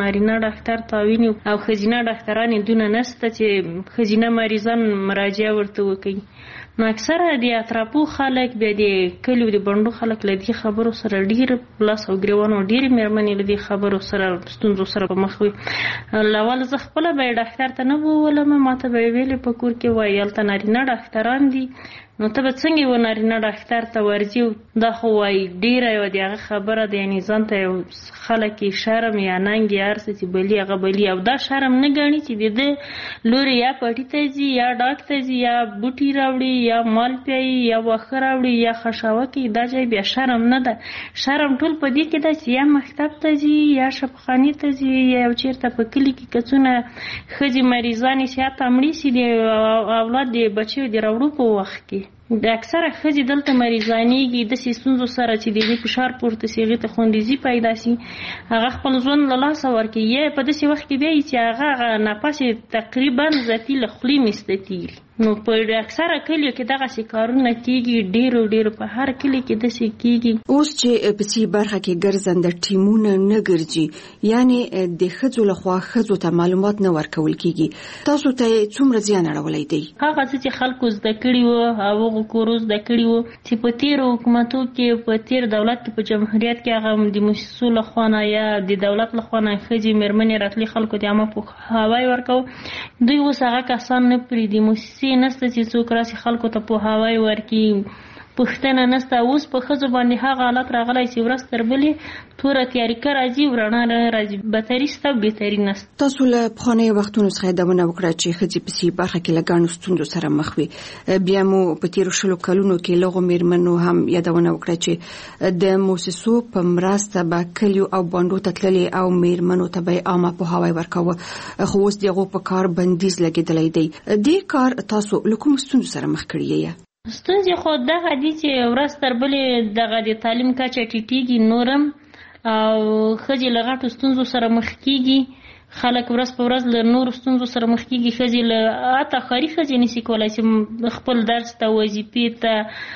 نارینه ډاکټر تعوین او ښځینه ډاکټران دونه نشته چې ښځینه مریضان مراجعه ورته وکړي. نو اکثره د اطرافو خلک بیا د کلیو د بڼډو خلک له دې خبرو سره ډېر لاس او ګریوان او ډېرې مېرمنې له دې خبرو سره ستونزو سره په مخ وي. اول زه خپله به یې ډاکټر ته نه بولم، ما ته به یې ویلې په کور کې وایي هلته نارینه ډاکټران دي، نو ته به څنګه یو نارینه ډاکټر ته ورځي؟ دا خو وایي ډېره یوه د هغه خبره ده، یعنې ځان ته یو خلک یې شرم یا ننګ یا هر څه چې بلي هغه بلي، او دا شرم نه ګڼي چې د ده لورې یا پټي ته ځي یا ډاک ته ځي یا بوټي راوړي یا مال پیایي یا واښه راوړي یا خشاوه کوي. دا ځای بیا شرم نه ده. شرم ټول په دې کې ده چې یا مکتب ته ځي یا شفاخانې ته ځي یا یو چېرته په کلي کې که څونه ښځې مریضانې شي حتی مړې شي د اولاد د بچیو د راوړو په وخت کې. د اکثره ښځې دلته مریضانېږي داسې ستونزو سره چې د هغې فشار پورته شي، هغې ته خوندیزي پیدا شي، هغه خپل ژوند له لاسه ورکوي، یا په داسې وخت کې بیا چې هغه نفس تقریبا ذاتي له خولې میسته کېږي. نو په اکثره کلیو کې دغسې کارونه کېږي، ډېرو په هر کلي کې داسې کېږي. اوس چې په سي برخه کې ګرځنده ټیمونه نه ګرځي، یعنې د ښځو لخوا ښځو ته معلومات نه ورکول کېږي، تاسو ته څومره زیان اړولی دی؟ هغه څه چې خلکو زده کړي وو او هغو کورو زده کړي وو چې په تېرو حکومتو کې په تېر دولت کې په جمهوریت کې هغه د موسسو لخوا نه یا د دولت لخوا نه ښځې مېرمنې راتلې خلکو ته عامه پوهاوی ورکوو. دوی اوس هغه کسان نه پرېږدي، موسسې نسته چې څوک راسي خلکو ته پوهاوی ورکړي، پوښتنه نسته. اوس په ښځو باندې هغه حالت راغلی چې ورځ تر بلې توره تیاریکه راځي، رڼا راځي، بتري شته او بهتري نسته. تاسو له پخوانیو وختونو څخه یادونه وکړه چې ښځې په سي برخه کې له ګڼو ستونزو سره مخ وي. بیا مو په تېرو 20 کلونو کې له هغو مېرمنو هم یادونه وکړه چې د موسسو په مرسته به کلیو او بانډو ته تللې او مېرمنو ته به یې عامه پوهاوی ورکاوه، خو اوس د هغو په کار بندیز لګېدلی دی. دې کار تاسو له کومو ستونزو سره مخ کړي یې؟ ستونزې خو دغه دي چې ورځ تر بلې دغه د تعلیم کچه ټیټېږي نورم او ښځې له غټو ستونزو سره مخ کېږي. خلک ورځ په ورځ له نورو ستونزو سره مخ کېږي. ښځې له حتی ښاري ښځې نشي کولی چې خپل درس ته، وظیفې ته،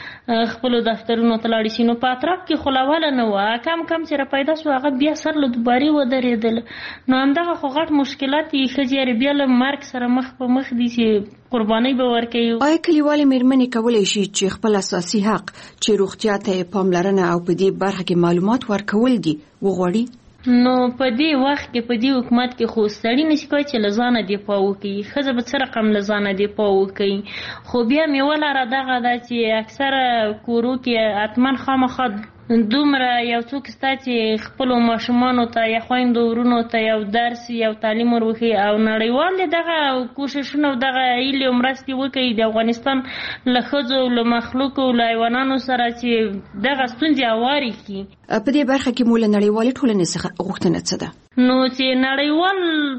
خپلو دفترونو ته لاړې شي. نو په اطراف کې خو له اوله نه وه، کم چې را پیدا شو هغه بیا سر له دوبارې ودرېدل. نو همدغه خو غټ مشکلات دي. ښځې بیا له مرګ سره مخ په مخ دي چې قربانۍ به ورکوي. آیا کلیوالې مېرمنې کولی شي چې خپل اساسي حق چې روغتیا ته یې پاملرنه او په دې برخه کې معلومات ورکول دي وغواړي؟ نو په دې وخت کې په دې حکومت کې خو سړی نشي کولی چې له ځانه دفاع وکړي. ښځه به څه رقم له ځانه دفاع وکړي؟ خو بیا مې ولره دغه ده چې اکثره کورو کې حتما خامخا دومره یو څوک شته چې خپلو ماشومانو ته یا خویندو ورونو ته یو درس یو تعلیم ورښيي او نړیوال دغه کوششونه او دغه هیلې او مرستې وکړي د افغانستان له ښځو له مخلوقو له حیوانانو سره چې دغه ستونزې هوارې کړي. په دې برخه کې مو له نړیوالې ټولنې څخه غوښتنه څه ده؟ نو چې نړیوال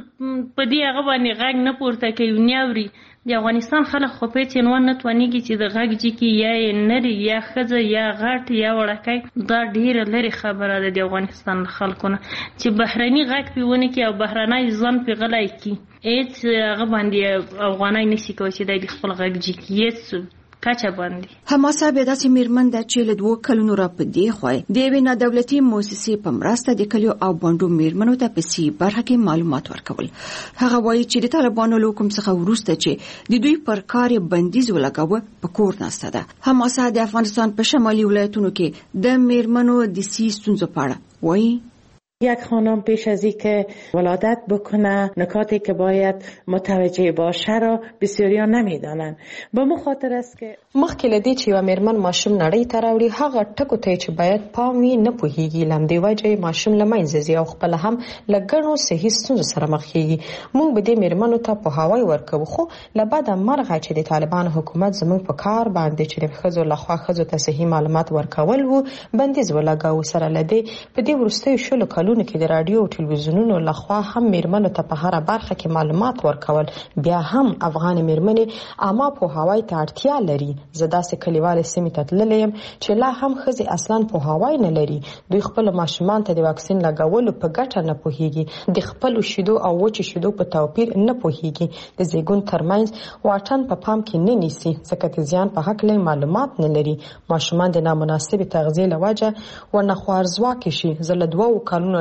په دې هغه باندې غږ نه پورته کوي، نه اوري. د افغانستان خلک خو په هېڅ عنوان نه توانېږي چې د غږ جګي یا یې نري یا ښځه یا غټ یا وړکی. دا ډېره لرې خبره ده د افغانستان له خلکو نه چې بهرني غږ پې ونه کړي او بهرنی ځان پې غلی کړي. هېڅ هغه باندې افغانی نشي کولی چې دی د خپل غږ جګي هېڅ کچه باندې. حماسه بیا داسې مېرمن ده چې له 2 کلونو را په دې خوا د یوې نادولتي موسسې په مرسته د کلیو او بانډو مېرمنو ته په سي برخه کې معلومات ورکول. هغه وایي چې د طالبانو له حکم څخه وروسته چې د دوی پر کار بندیز ولګاوه په کور ناسته ده. حماسه د افغانستان په شمالي ولایتونو کې د مېرمنو د سي ستونزو په اړه وایي: یک خانم پیش از اینکه ولادت بکنه نکاتی که باید متوجه باشه را بسیاریا نمیدانند. به مخاطر است که مخکې له دې چې یوه مېرمن ماشوم نړۍ ته راوړي هغه ټکو ته چې باید پام وي نه پوهېږي. له همدې وجې ماشوم له منځه ځي او خپله هم له ګڼو صحي ستونزو سره مخ کېږي. موږ به دې مېرمنو ته پوهاوی ورکوو، خو له بده مرغه چې د طالبانو حکومت زموږ په کار باندې چې د ښځو لخوا ښځو ته صحي معلومات ورکول وو بندیز ولګاوه. سره له دې په دې وروستیو 20 کلونو کې د راډیو او ټلویزیونونو لخوا هم مېرمنو ته په هره برخه کې معلومات ورکول. بیا هم افغان مېرمنې عامه پوهاوی ته اړتیا لري. زه داسې کلیوالې سیمې ته تللی یم چې لا هم ښځې اصلا پوهاوی نه لري. دوی خپلو ماشومان ته د واکسین لګولو په ګټه نه پوهېږي، د خپلو شیدو او وچې شیدو په توپیر نه پوهېږي، د زیږون ترمنځ واټن په پام کې نه نیسي ځکه د زیان په هکله معلومات نه لري. ماشومان د نامناسبې تغذیې له وجه ورنه خوارځواکې شي. زه له 2 کلونو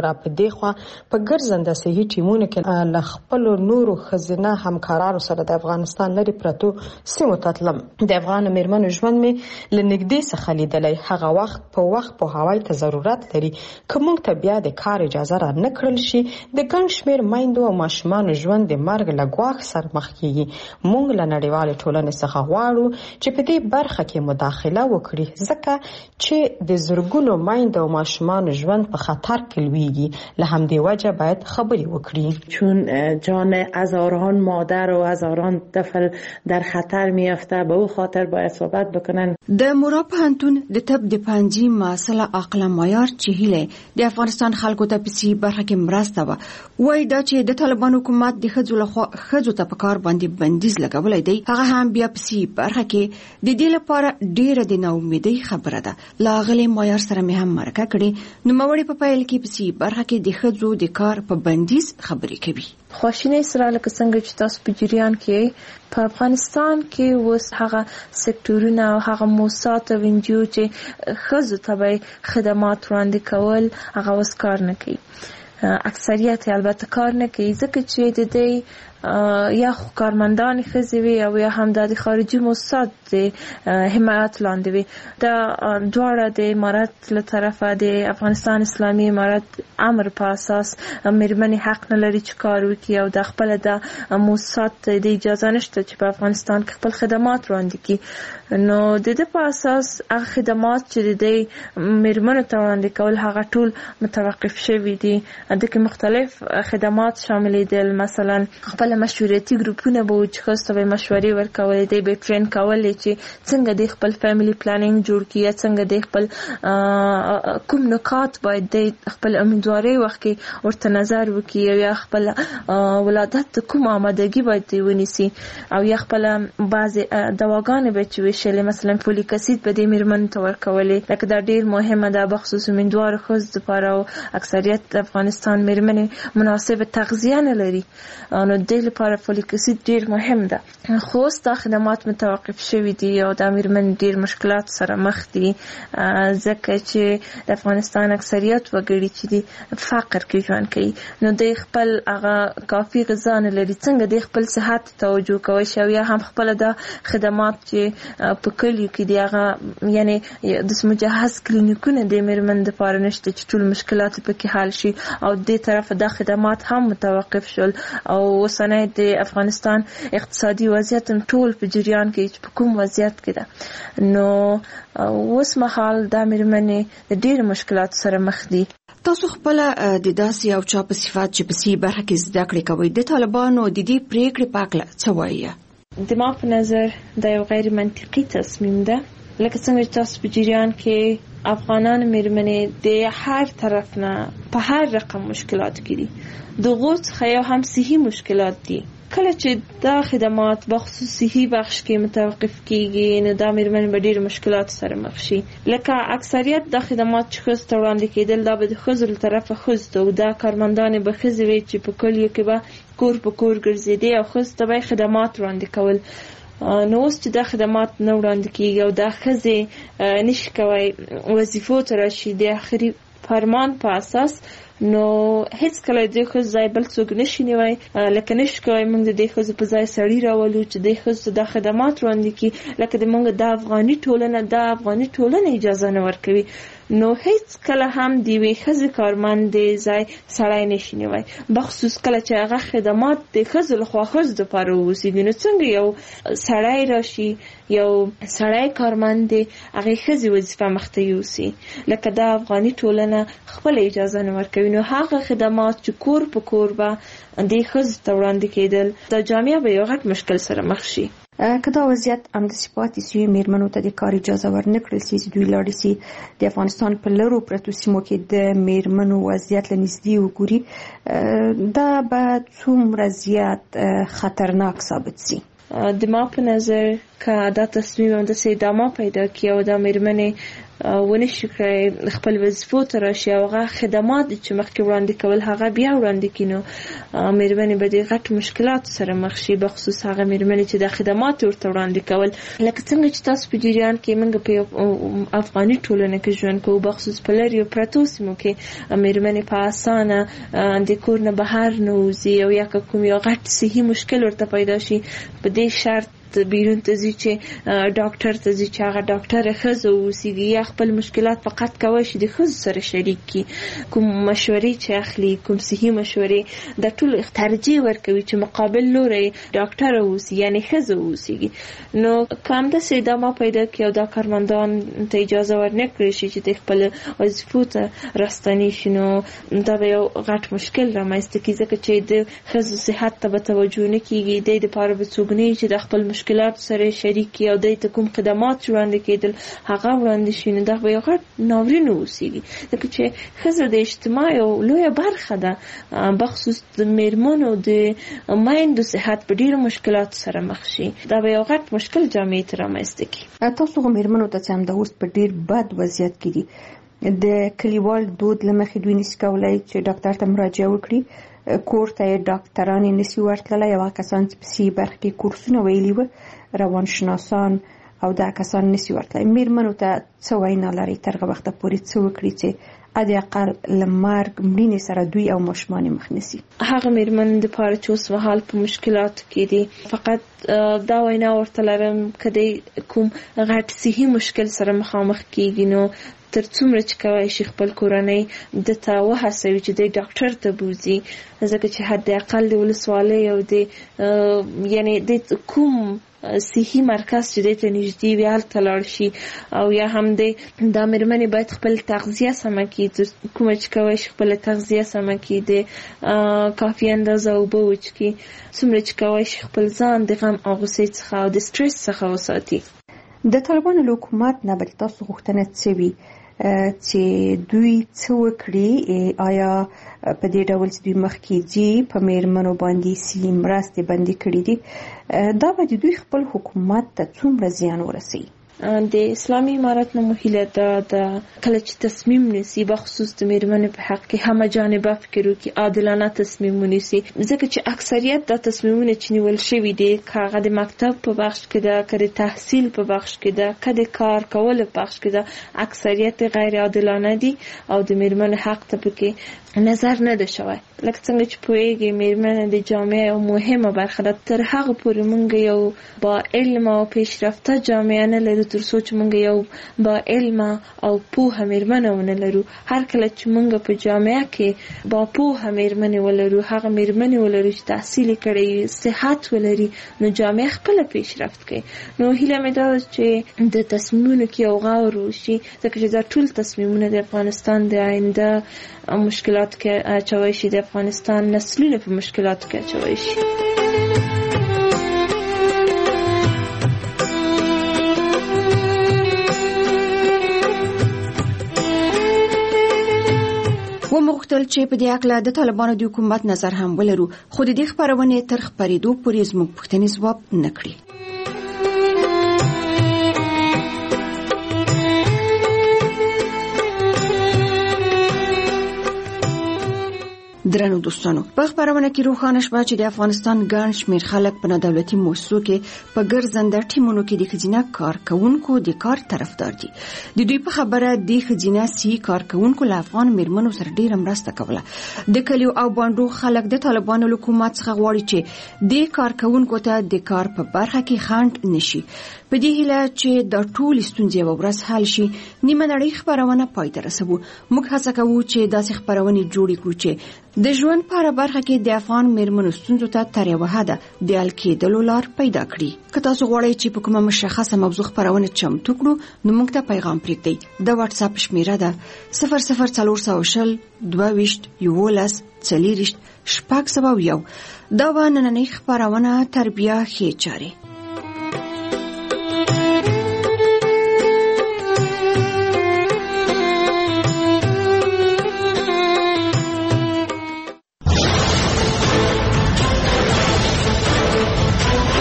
را پدې خوا په ګرځنده صحي ټیمونو کې ل خپل نورو خزینه همکارانو سره د افغانستان لري پرتو سیمو ته تلم. د افغان میرمنو ژوند می لنګدې څخه لیدلای. هغه وخت په هوای ته ضرورت لري. کوم ته بیا د کار اجازه را نکړل شي د ګڼ شمېر میندو او ماشومانو ژوند د مرګ له ګواښ سره مخ کیږي. موږ له نړیوالې ټولنې څخه غواړو چې په دې برخه کې مداخله وکړي ځکه چې د زرګونو میندو او ماشومانو ژوند په خطر کې لویږي. له همدې وجه باید خبرې وکړي. چون جان هزاران مادر و هزاران طفل در خطر میافته، به او خاطر باید صحبت بکنن. د مورا پوهنتون د طب د پنځي مسله عقل معیار چهیله د افغانستان خلکو ته په سی برخه کې مرسته وای دا چې د طالبان حکومت د خځو ته په کار باندې بندیز لګولای دی. هغه هم بیا په سی برخه کې د دې لپاره ډیره د ناامیدۍ خبره ده. لاغلی معیار سره مې هم مرکه کړې. نو موري په پایل کې په سی برخه کې د خځو د کار په بندیز خبرې کوي. خواشینی سره لکه څنګه چې تاسو په جریان کې په افغانستان کې اوس هغه سکتورونه او هغه موسسات او انجیو چې خځو ته خدمات وړاندې کول هغه اوس کار نه کوي. اکثریت البته کار نه کوي ځکه چې د دې یا کارمندان خزي وي او یا هم د خارجي موسسات د حمایت لاندې وي. دا دواړه د امارات له طرفه د افغانستان اسلامي امارات امر په اساس میرمنې حق نه لري چې کار وکړي او د خپل د موسسات د اجازه نشته چې په افغانستان کې خپل خدمات وړاندې کړي. نو د دې په اساس هغه خدمات چې د میرمنو ته وړاندې کول هغه ټول متوقف شوي دي. د کې مختلف خدمات شامل دي. مثلا خپل مشورتي ګروپونه به چې خاصه به مشورې ورکولې دي، به ټرین کولې چې څنګه د خپل فیملی پلانینګ جوړ کړي، څنګه د خپل کوم نکات باید د خپل امیدوارۍ وخت کې ورته نظر وکړي او یا خپل ولادت کوم آمادګي باید ونیسي او یا خپل بعض دواګانې به چې وشلې مثلا فولیک اسید به د میرمنو ته ورکولې. لکه دا ډیر مهمه ده بخصوص امیدوار ښځو لپاره او اکثریت د افغانستان میرمنې مناسب تغذیه نه لري. نو د لپاره فولیک اسید ډیر مهم ده. خو دا خدمات متوقف شوي دي او د میرمنې ډیر مشکلات سره مخ دي ځکه چې د افغانستان اکثریت وګړي چې دي فقر کې ژوند کوي. نو د خپل هغه کافي غذا نه لري. څنګه د خپل صحت توجه کوي شو یا هم خپل د خدمات چې په کلیو کې دی هغه یعنی د مجهز کلینیکونه د میرمنې لپاره نشته چې ټول مشکلات پکې حل شي او د طرف د خدمات هم متوقف شول. او وسنه د افغانستان اقتصادي وضعیت ټول په جریان کې چې په کوم وضعیت کې ده. نو اوس مهال د میرمنې د ډېر مشکلات سره مخ دي. تاسو خپل د داسې او چا په صفات چې په سی برخه کې زده کړې کوي د طالبانو د دې پریکړې په اړه څه وایي؟ د ما په نظر دا یو غیر منطقي تصمیم ده. لکه څنګه چې تاسو په جریان کې افغانان میرمنې د هر طرف نه په هر رقم مشکلات کې دي. دغه څخه یو هم صحي مشکلات دي. کله چې دا خدمات بخصوص صحي بخش کې متوقف کیږي نو دا میرمنې به ډېر مشکلات سره مخ شي. لکه اکثریت د خدمات چې ښځو ته وړاندې کېدل دا به د ښځو له طرفه ښځو ته او دا کارمندانې به ښځې وي چې په کلیو کې به کور په کور ګرځېدې او ښځو ته به خدمات وړاندې کول. نو اوس چې دا خدمات نه وړاندې کېږي او دا ښځې نشي کولی وظیفو ته راشي د آخري فرمان په اساس نو هیڅ کله د ښځو ځای بل څوک نشي نیوی. لکه نشي کولی موږ د دې ښځو په ځای سړي راولو چې د ښځو دا خدمات وړاندې کړي. لکه د موږ د افغاني ټولنه اجازه نه ورکوي. نو هیڅ کله هم د یوې ښځې کارمند ځای سړی نشي نیوی بخصوص کله چې هغه خدمات د ښځو لخوا ښځو دپاره واوسېږي. نو څنګه یو سړی راشي یو سړی کارمند دی هغې ښځې وظیفه مخته یوسي. لکه دا افغاني ټولنه خپله اجازه نه ورکوي. نو هغه خدمات چې کور په کور به د ښځو ته وړاندې کېدل دا جامعه به یو غټ مشکل سره مخ شي. که دا وضعیت همداسې پاتې سي میرمنو ته د کار اجازه ورنکړل سي چې دوی لاړې سي د افغانستان په لرو پرتو سیمو کې د میرمنو وضعیت له نږدې وګوري دا به څومره زیات خطرناک ثابت سي؟ د ما په نظر که دا تصمیم همداسې ادامه پیدا کړي او دا میرمنې ونشي خپل وظیفو ته راشي او هغه خدمات چې مخکې وړاندې کول هغه بیا وړاندې کینو مېرمنې به د غټ مشکلات سره مخ شي، بخصوص هغه مېرمنې چې د خدمات ورته وړاندې کول. لکه څنګه چې تاسو په جریان کې موږ په افغاني ټولنه کې ژوند کوو، بخصوص په لرې پرتو سیمو کې مېرمنې په اسانه د کور نه بهر نه وځي او یا کوم یو غټ صحي مشکل ورته پیدا شي په دې شرط بیرون ته ځي چې ډاکټر ته ځي چې هغه ډاکټر ښځه اوسیږي یا خپل مشکلات فقط کوي چې د ښځو سره شریک کړي. کوم مشورې چې اخلي، کوم صحي مشورې، د ټول ترجیح ورکوي چې مقابل لوري ډاکټر اوسي یعنی ښځه اوسیږي. نو کوم د ادامه پیدا کوي او دا کارمندان ته اجازه ورنکړي شي چې د خپل وظیفو ته راستنی شي، نو دا به یو غټ مشکل رامنځته کیږي ځکه چې د ښځو صحت ته به توجه نه کیږي. د لپاره به څوک نه چې د خپل مشکلات سره شریک او د کوم خدمات وړاندې کېدل هغه وړاندې شي، نو دا به یو غټ ناورین اوسیږي ځکه چې ښځه د اجتماع یو لویه برخه ده، بخصوص د مېرمنو د میندو صحت په ډیرو مشکلات سره مخ شي. دا به یو غټ مشکل جامعې ته رامنځته کړي. تاسو مېرمنو ته چې هم د اوس په ډیر بد وضعیت کې دي، د کلیوال دود لمخې دوی نشي کولای چې ډاکټر ته مراجعه وکړي، کور ته ډاکټران نشي ورتللی. یو کسان چې په سی برخه کې کورسونه ویلي و، روانشناسان او دا کسان نشي ورتللی. مېرمنو ته څه وینا لري تر هغه وخته پورې څه وکړي چې ادي اقل لمرګ مړینې سره دوی او ماشومان مخ نشي؟ هغه مېرمن د پاره چې اوس مهال په مشکلات کې دي، فقط دا وینا ورته لرم کدی کوم غټ صحي مشکل سره مخامخ کیږي نو تر څومره چې کوي شي خپل کورنۍ د تا وهڅوي چې د ډاکټر ته بوزي، ځکه چې حد اقل د ولسوالۍ او د یعنی د کوم صحي مرکز چې د ته نږدې وي هلته لاړ شي، او یا هم د دا مېرمنې باید خپل تغذیه سمه کړي، کومه چې کوي شي خپل تغذیه سمه کړي، د کافي اندازه اوبه وڅښي، څومره چې کوي شي خپل ځان د غم او غوسې څخه او د سټرس څخه وساتي. د طالبانو له حکومت نه به تاسو غوښتنه څه وي چې دوی څه وکړي؟ آیا په دې ډول چې دوی مخکې ځي په مېرمنو باندې سي مرستې بندي کړي دي، دا به دوی خپل حکومت ته څومره زیان ورسوي؟ د اسلامي امارت نه مهیله ده د کله چې تصمیم نیسي بخصوص د مېرمنې په حق کې همه جانبه فکر وکړي، عادلانه تصمیم ونیسي، ځکه چې اکثریت د تصمیمونه چې نیول شوي دي که هغه د مکتب په بخش کې ده، که د تحصیل په بخش کې ده، که د کار کولو په بخش کې ده، اکثریت غیر عادلانه دي او د مېرمنې حق ته پکې نظر نه ده شوی. لکه څنګه چې پوهیږي مېرمنې د جامعې یو مهمه برخه ده. تر هغه پورې موږ یو با علم او پیشرفته جامعه نه لرو تر څو چې موږ یو با علم او پوهه مېرمنه ونه لرو. هر کله چې موږ په جامعه کې با پوهه مېرمنې ولرو، هغه مېرمنې ولرو چې تحصیل کړي، صحت ولري، نو جامعه خپل پیشرفت کوي. نو هیله مې ده چې د تصمیمونو کې یو غور وشي، ځکه چې دا ټول تصمیمونه د افغانستان د آینده مشکلات کې اچوي شي، د افغانستان نسلونه په مشکلاتو کې اچوي شي. ومغتل چې په دې اړه د طالبانو د حکومت نظر هم ولرو، خو د دې خبرونه تر خبرېدو پورې زموږ پوښتنې ځواب نکړي. درنو دوستانو، په خبرونه کې روښانه شوه چې د افغانستان ګڼ شمېر خلک په دولتي مؤسسو کې په ګرځنده ټیمونو کې د ښځینه کارکونکو د کار طرفدار دي. د دوی په خبره د ښځینه سي کارکونکو له افغان مېرمنو سره ډېره مرسته کوله. د کلیو او بانډو خلک د طالبانو له حکومت څخه غواړي چې د کارکونکو ته د کار په برخه کې خنډ نشي. په دې هیله چې د ټول ستونزې یو ورځ حل شي، نیمه نړۍ خبرونه پای ته رسوو. موږ هڅه کوو چې داسې خبرونه جوړې کړو چې د ژوند په اړه برخه کې د افغان مېرمنو ستونزو ته تر یوه حده د حل کېدلو لار پیدا کړي. که تاسو غواړئ چې په کومه مشخصه موضوع خبرونه چمتو کړو، نو موږ ته پیغام پرېږدئ. د واتس اپ شمیره ده 00420 22 11 40 601. دا و نننۍ خبرونه تربیه ښې چارې.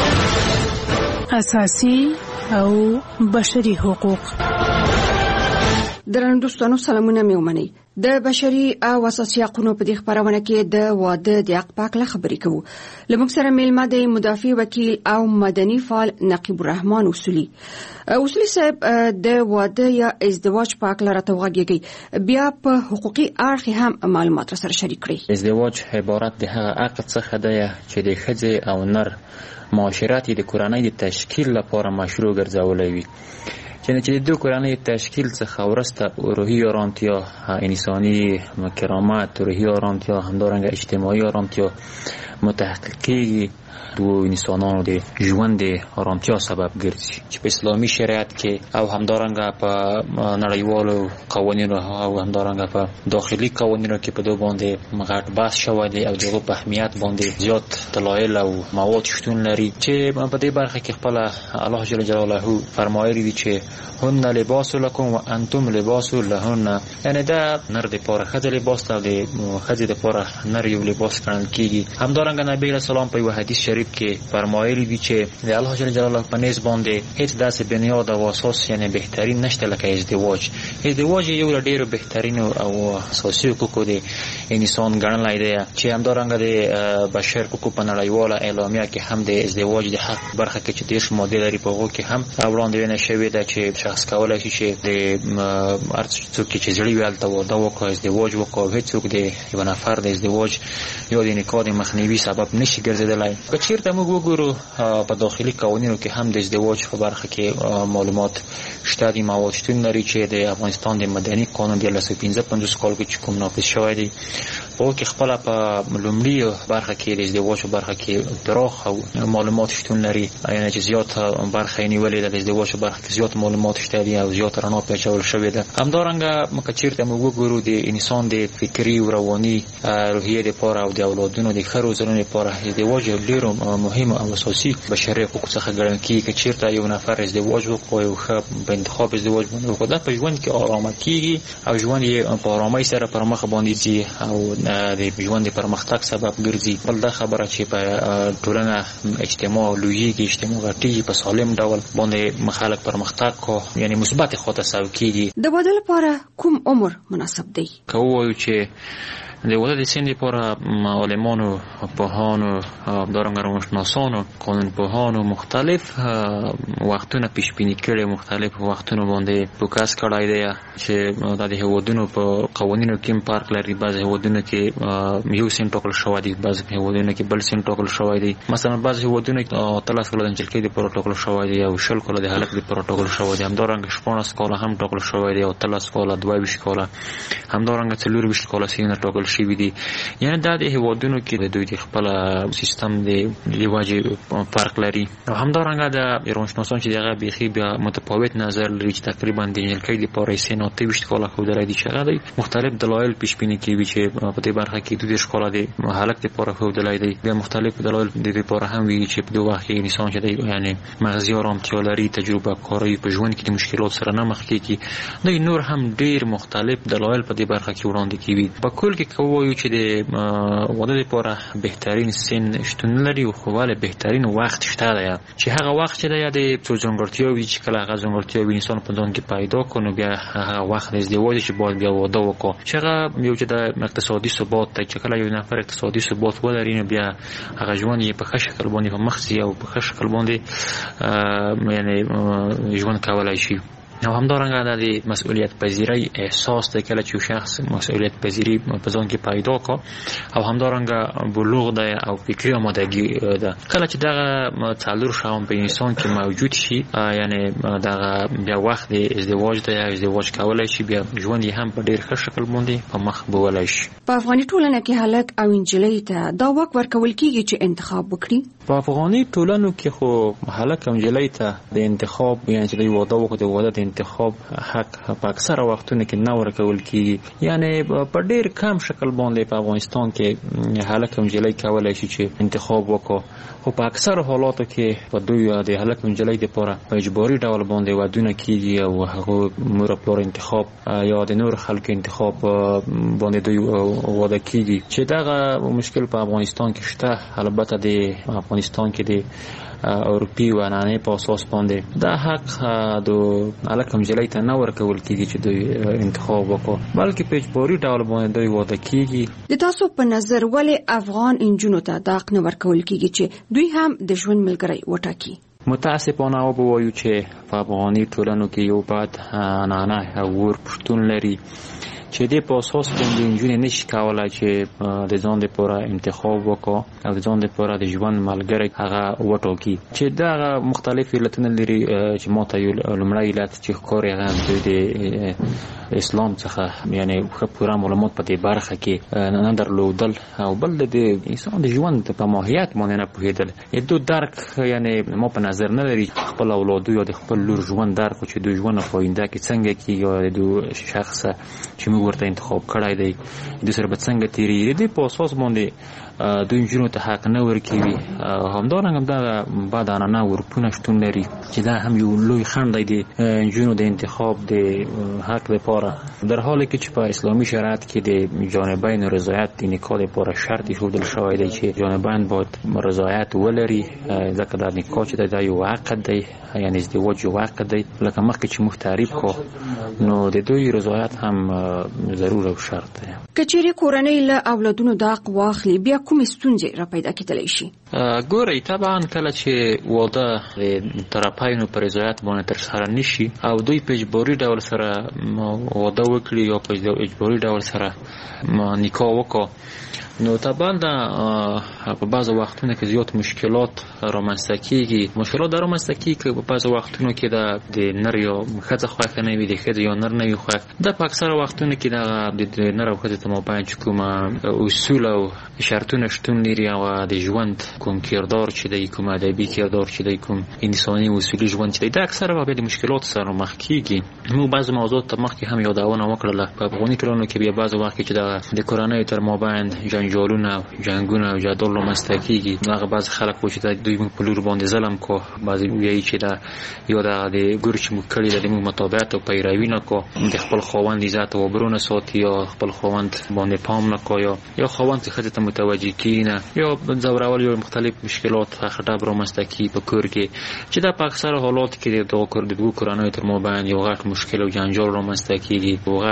اساسي او بشري حقوق. درنو دوستانو سلامونه مې ومنئ. د بشري او اساسي حقوقو په دې خبرونه کې د واده د حق په اړه خبرې کوو. لمږ سره میلمه د مدافع وکیل او مدني فعال نقیب الرحمن اصولي صاحب د واده یا ازدواج په اړه راته وغږیږي، بیا په حقوقي اړخ هم معلومات سره شریک کړئ. ازدواج عبارت د هغه عقد څخه دی چې د ښځې او نر معاشرت د کورنۍ د تشکیل لپاره مشروع ګرځولای وي. چې د دوه کورنۍ تشکیل څخه ورسته روحي آرامتیا، انساني کرامت، روحي آرامتیا، همدارنګه اجتماعي آرامتیا متحقق کیږي. دوه انسانانو د ژوند د آرامتیا سبب ګرځي چې په اسلامي شریعت کې او همدارنګه په نړیوالو قوانینو او همدارنګه په داخلي قوانینو کې په دوه باندې غټ بحث شوی دی او دغه په اهمیت باندې زیات دلایل او مواد شتون لري چې په دې برخه کې خپل الله جل جلاله فرمایلی دی چې هن لباس لكم وانتم لباس لهن، یعنی دا نر د پاره خځه لباس ته د خځې د پاره نر یو لباس ګڼل کیږي. همدارنګه نبی رسول الله په یو حدیث شریف کې فرمایلی دی چې د الله جل جلاله په نس باندې هیڅ داسې بنیاد او اساس یعنی بهترین نشته لکه ازدواج. ازدواج یو له ډیرو بهترینو او اساسي حقوقو د انسان ګڼل دی چې همدارنګه د بشر حقوقو په نړیواله اعلامیه کې هم د ازدواج د حق برخه کې چې دیش ماده لري په هغه کې هم وړاندوینه شوې ده چې شخص کولای شي چې د څوک چې زړی ویل ته واده وکړي، ازدواج وکړي، هیڅوک د یو نفر د ازدواج یا د نکاح د مخنیوي سبب نشي ګرځیدلی. که چیرته موږ وګورو په داخلي قوانینو کې هم د ازدواج په برخه کې معلومات شته دي، مواد شتون لري چې د افغانستان د مدني قانون د 1955 کال کې کوم نافذ شوی دی او کې خپل په لومړی برخه کې د ازدواج په برخه کې پراخ او معلومات شتون لري، یعنی چې زیات برخه نیولې د ازدواج په برخه کې زیات معلومات شته دي او زیات رڼا پیچول شوې ده. همدارنګه موږ چیرته موږ وګورو د انسان د فکری او رواني روحیې لپاره او د اولادونو د ښه روزنې لپاره ازدواج ډېر مهم او اساسي بشري حقوق څخه ګڼل کیږي. که چیرته یو نفر ازدواج وکړي او ښه په انتخاب ازدواج باندې وکړي، دا په ژوند کې آرامه کیږي او ژوند یې په آرامۍ سره پر مخ باندې ځي او د ژوند د پرمختګ سبب ګرځي. بل دا خبره چې په ټولنه اجتماع لویږي، اجتماع غټیږي، په سالم ډول باندې مخالک پرمختګ کو یعنی مثبت خواته ساو کیږي. د واده لپاره کوم عمر مناسب دی؟ که وایو چې د واده د سن لپاره عالمانو، پوهانو، همدارنګه روانشناسانو، قانونپوهانو مختلف وختونه پیش بینی کړي، مختلف وختونه باندې فوکس کړی دی چې د هیوادونو په قوانینو کې فرق لري. بعض هیوادونو کې یو سن ټاکل شوی دی، بعض هیوادونو کې بل سن ټاکل شوی دی. مثلا بعض هیوادونو کې 13 کاله د نجلۍ لپاره ټاکل شوی دی او 20 کاله د هلک لپاره ټاکل شوی دی. همدارنګه 14 کاله هم ټاکل شوی دی او 13 کاله 22 کاله همدارنګه 24 کاله سن ټاکل شوی دی. یعنی دا د هیوادونو کې د دوی د خپل سیستم د وجه فرق لري. او همدارنګه د روانشناسان چې دغه بيخي بیا متفاوت نظر لري چې تقریبا د نجلۍ لپاره سن 23 کاله خو درې چې هغه مختلف دلایل پیش بینی کوي چې په دې برخه کې د دې شکل د هلک لپاره خو دلایل دي. بیا مختلف دلایل د دې لپاره هم وی چې په دوه وخت کې انسان چې دی یعنی مغزي آرامتیا لري، تجربه کاری په ژوند کې د مشکلات سره نه مخ کیږي. نو نور هم ډیر مختلف دلایل په دې برخه کې وړاندې کوي. په کل کې کوو چې د واده لپاره بهترین سن شتون لري او خو ول بهترین وخت شته دی چې هغه وخت چې د ځانګړتیاوي چې کله هغه ځانګړتیاوي انسان په ځان کې پیدا کړي بیا هغه وخت د ازدواج چې باید بیا واده وکړي چې هغه یو چې د اقتصادي ثبات ته چې کله یو نفر اقتصادي ثبات ولري نو بیا هغه ژوند یې په ښه شکل باندې په مخ سي او په ښه شکل باندې یعنی ژوند کولای شي. او همدارنګه د مسؤلیت پذیری احساس د کله چې شخص مسؤلیت پذیری په ځان کې پیدا کا او همدارنګه بلوغ ده او فکری آمادگی ده. کله چې دغه څلور شاوم په انسان کې موجود شي یعنی دغه بیا وخت د ازدواج ده، ازدواج کولای شي، بیا ژوند یې هم په ډیر ښه شکل باندې په مخ بولای شي. په افغاني ټولنه کې هلک او انجلۍ ته دا واک ورکول کیږي چې انتخاب وکړي. په افغاني ټولنو کې خو هلک او انجلۍ ته د انتخاب یعنی چې د واده وکړي د واده انتخاب حق په اکثره وختونو کې نه ورکول کیږي. یعنی په ډیر کم شکل باندې په افغانستان کې هلک او انجلۍ کولای شي چې انتخاب وکړي خو په اکثر حالاتو کې په دوی د هلک نجلۍ لپاره په اجباري ډول باندې ودونه کیږي او هغه مور پلار انتخاب یا د نور خلکو انتخاب باندې دوی واده کیږي چې دغه مشکل په افغانستان کې شته. البته د افغانستان کې د اروپی و عنعنې په اساس باندې دا حق د هلک نجلۍ ته نه ورکول کیږي چې دوی انتخاب وکړي، بلکې په اجباري ډول باندې دوی واده کیږي. د تاسو په نظر ولې افغان انجونو ته دا حق نه ورکول کیږي چې دوی هم د ژوند ملګری وټاکي؟ متاسفانه وایو چې په افغاني ټولنو کې یو بد عنعنه او ور پښتون لري چې د په اساس باندې انجونې نشي کولای چې د ځان لپاره انتخاب وکړي او د ځان لپاره د ژوند ملګری هغه وټاکي. چې دا مختلف علتونه لري چې ما ته یو لومړی علت چې ښکاري هغه د اسلام څخه یعنی پوره معلومات په دې برخه کې نه درلودل او بل د انسان د ژوند په ماهیت باندې نه پوهېدل. دو درک یعنی ما په نظر نه لري خپل اولادو یا د خپل لور ژوند درک چې دوی ژوند په آینده کې څنګه کیږي یا د شخص چې ورته انتخاب کړای دی د سره به څنګه تیری دی په اساس باندې دوی جنو ته حق نه ورکوي. همدارنګه دا بعد نه ورپونه شتون لري چې دا هم یو لوی خنډ دی د جنو د انتخاب د حق لپاره، در حالی کې چې په اسلامي شریعت کې د جانبین رضایت د نکاح لپاره شرط ایښودل شوی دی چې جانبین باید رضایت ولري، ځکه دا نکاح چې دا یو عقد دی یعنی ازدواج یو عقد دی. لکه مخکې چې موږ تعریف کو نو د دوی رضایت هم ضرور او شرط دی. کچېرې کورنۍ له اولادونو د حق واخلي بیا کومې ستونزې را پیدا کېدلی شي؟ ګورئ طبعا کله چې واده د طرفینو په رضایت باندې ترسره نشي او دوی په اجباري ډول سره واده وکړي یا په اجباري ډول سره نکاح وکړي نو طبعا دا په بعض وختونو کې زیات مشکلات رامنځته کیږي. مشکلات در رامنځته کیږي په بعض وختونو کې د نر یا ښځه خوښه نه وي، د ښځې یا نر نه وي خوښ. دا په اکثره وختونو کې د نر او ښځې په مابین چې کوم اصول او شرطونه شتون لري او د ژوند کوم کردار چې دی، کوم ادبي کردار چې دی، کوم انساني اصولي ژوند چې دی، دا اکثره به د مشکلات سره مخ کیږي. موږ بعض موضوعات ته مخکې هم یادونه وکړله په افغاني ټولنو کې بیا بعض وخت چې د کورنۍ تر مابین جنجالونه جنگونه او جدال رامنځته کیږي. هغه بعض خلک چې دوی په لور باندې ظلم کو، بعضی وایي چې دا یو د ګور چې موږ کړی د موږ مطابقت او پیروي نه کو، د خپل خاوند عزت او آبرو نه ساتي یا خپل خاوند باندې پام نه کوي یا خاوند څخه ته متوجه کینه یا ځورول یا مختلف مشکلات خټاب رامنځته کی په کور کې چې دا په اکثره حالات کې د کور د دوه کورنۍ تر مابین یو غټ مشکل او جنجال رامنځته کیږي. یو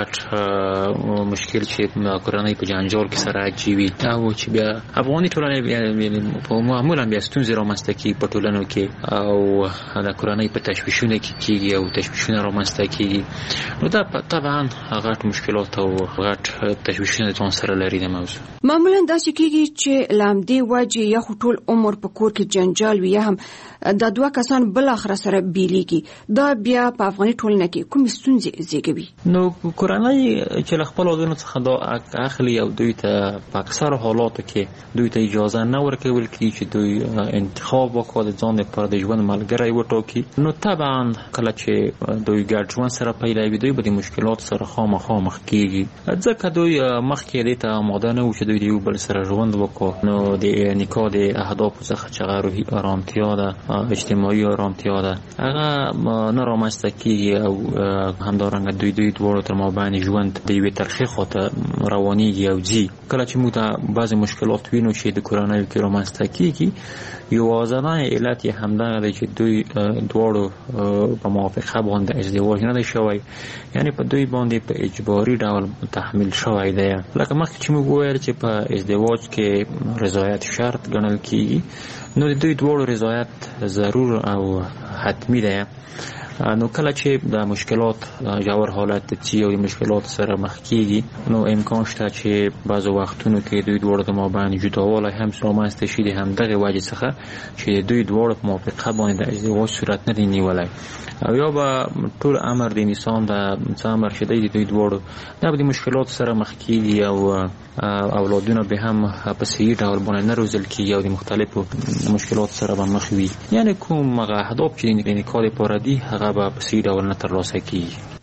غټ مشکل چې کورنۍ په جنجال کې سره اچوي او چې بیا افغاني ټولنه په معمولا بیا ستونزې رامنځته کیږي په ټولنو کې او د کورنۍ په تشویشونه کې کیږي او تشویشونه رامنځته کیږي. نو دا طبعا غټ مشکلات او غټ تشویشونه ځان سره لري. د موضوع معمولا داسې کیږي چې لامدې وجه یا ټول عمر په کور کې جنجال وي یا هم دا دوه کسان بل اخر سره بیلیږي. دا بیا په افغاني ټولنه کې کوم ستونزې زیږوي؟ نو کورنۍ چې خپل ودونو څخه دا اخلي او دوی ته په اکثر حالاتو کې دوی ته اجازه نه ورکول کیږي چې دوی انتخاب وکړي د ځان لپاره د ژوند ملګری وټاکي. نو طبعا کله چې دوی ګډ ژوند سره پیلوي دوی به د مشکلات سره خامخا مخ کیږي، ځکه دوی مخکې دې ته آماده نه وو چې دوی د یو بل سره ژوند وکړي. نو د نکاح د اهدافو څخه چې هغه روحي آرامتیا ده، اجتماعي آرامتیا ده، هغه نه رامنځته کیږي او همدارنګه دوی دواړو تر مابین ژوند د یوې ترخې خواته روانېږي او ځي. کله چې موږ ته بعضې مشکلات وینو چې د کورنیو کې رامنځته کیږي یوازینی علت یې همدغه دی چې دوی دواړو په موافقه باندې ازدواج نه دی شوی، یعنی په دوی باندې په اجباري ډول تحمیل شوی دی. لکه مخکې چې موږ وویل چې په ازدواج کې رضایت شرط ګڼل کیږي، نو د دوی دواړو رضایت ضرور او حتمی دی. نو کله چې د مشکلات جوړ حالت ته او د مشکلات سره مخ کیږي نو امکان شته چې بعضو وختونو کې دوی دواړو ته مابین جداوالی هم رامنځته شي د همدغې وجې څخه چې دوی دواړو په موافقه باندې د ازدواج صورت نه دی نیولی او یا به ټول عمر د انسان د څه عمر چې دی د دوی دواړو دا به د مشکلاتو سره مخ کیږي او اولادونه به هم په صحیح ډول باندې نه روزل کیږي او د مختلفو مشکلاتو سره به مخ وي. یعنی کوم هغه اهداف چې د نکاح لپاره دي هغه به په صحیح ډول نه ترلاسه کیږي.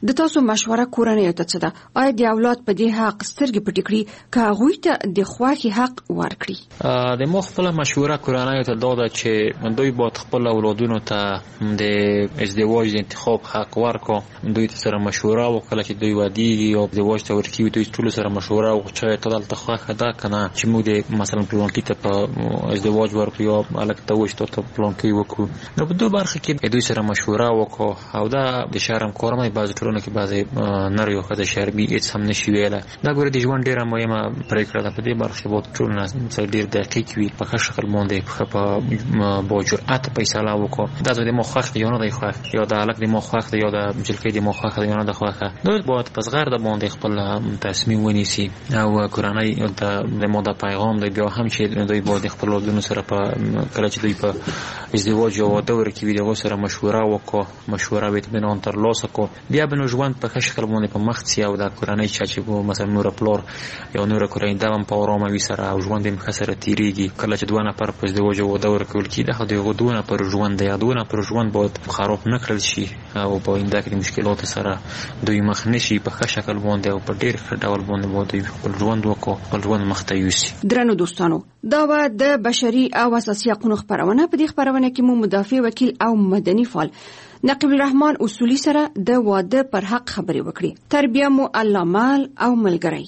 د تاسو مشوره کورنۍ ته څه ده؟ آیا د اولاد په دې حق سترګې پټې کړي که هغوی ته د خوښې حق ورکړي؟ د ما خپله مشوره کورنۍ ته دا ده چې دوی باید خپل اولادونو ته د ازدواج د انتخاب حق ورکړو. دوی ته سره مشوره وکړه چې دوی واديږي او ازدواج ته ورکوي. دوی ټول سره مشوره وکړي چې ته دلته خوښه ده کنه چې موږ د مثلا پلانکی ته په ازدواج ورکړو یا الګ ته وښته ته پلانکی وکړو. نو په دوه برخه کې دوی سره مشوره وکړو او دا د شرم کورمای بعض ټولنه کې بعض نر یو خدای شربي هیڅ هم نشي ویله. دا ګوره د ژوند ډیره مهمه پریکړه ده. په دې برخه کې باید ټولنه ډیر دقیق وي په ښه شکل باندې په با جرأت فیصله وکړو. دا د مو خوښ دی یا نه دی خوښ یا د الګ د مو خوښ دی یا د جلکې د مو خوښ دی یا نه دی خوښ. دوی باید په صغر د باندې خپل تصمیم ونیسي او کورنۍ د مو د پیغام دی بیا هم چې دوی باید خپل ولادونو سره په کله چې دوی په ازدواج او واده ورکوي دغه سره مشوره وکړو. مشوره به اطمینان ترلاسه کړو. بیا به نو ژوند په ښه شکل باندې په مخ ځي او د کورنۍ چې مثلا نور پلور یا نور کورنۍ دوام په آرامه وي سره او ژوند هم ښه سره تیریږي. کله چې دوه نفر په ازدواج او واده ورکول کېږي دغه دوه نفر ژوند دی. دوه نفر ژوند باید خراب نه کړل شي او په آینده کې د مشکلاتو سره دوی مخ نه شي. په ښه شکل باندې او په ډېر ښه ډول باندې باید خپل ژوند وکړو خپل ژوند مخ ته یوسي. درنو دوستانو دا و د بشري او اساسي حقوقو خبرونه. په دې خبرونه کې مو مدافع وکیل او مدني فعال نقیب الرحمن اصولي سره د واده پر حق خبرې وکړي. تربیه مو الله مال او ملګری.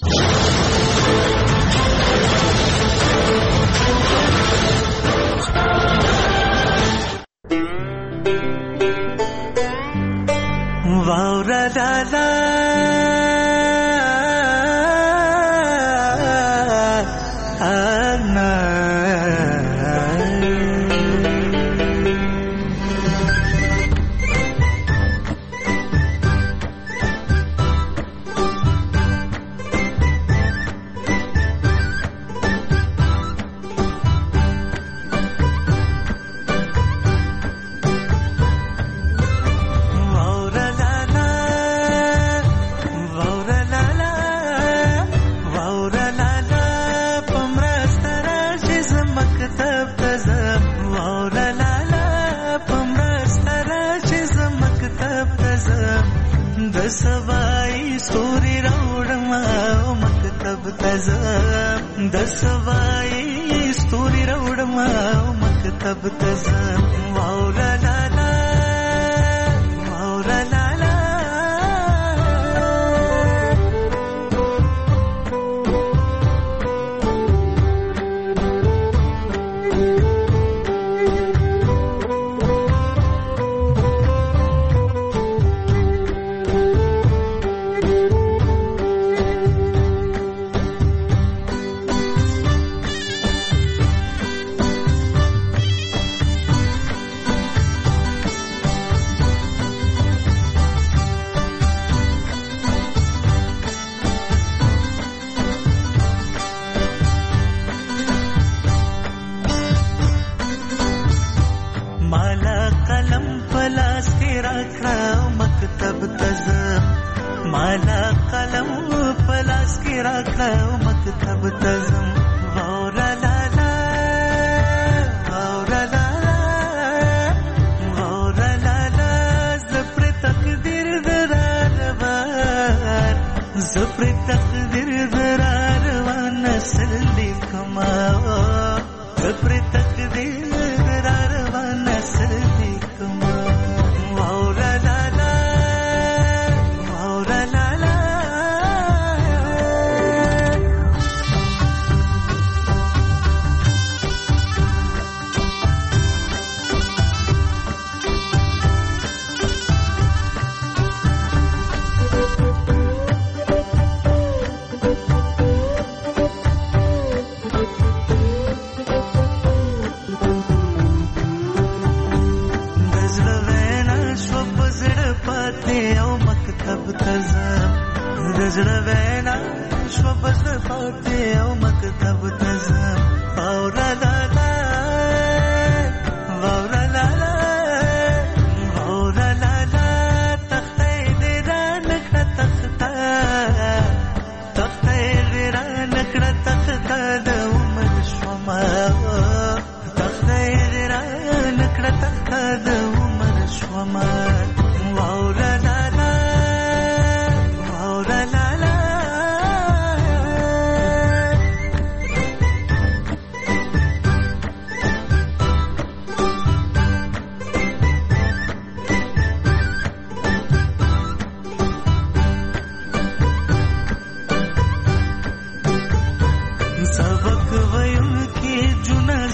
واورا لالا انا د سوای ستوري راوړم او مکتب ته ځم. واوره لالا واوره لالا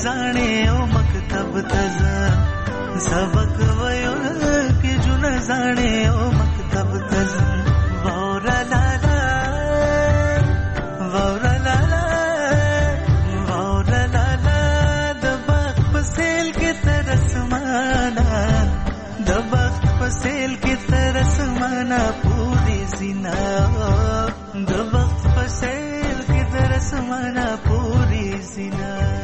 زانې او مکتب ته ځم سبق ویل کې جون زانې او مکتب ته ځم واورا لالا واورا لالا واورا لالا د باغ په سیل کې تر اسمانه د باغ په سیل کې تر اسمانه پوری زینا د باغ په سیل کې تر اسمانه پوری زینا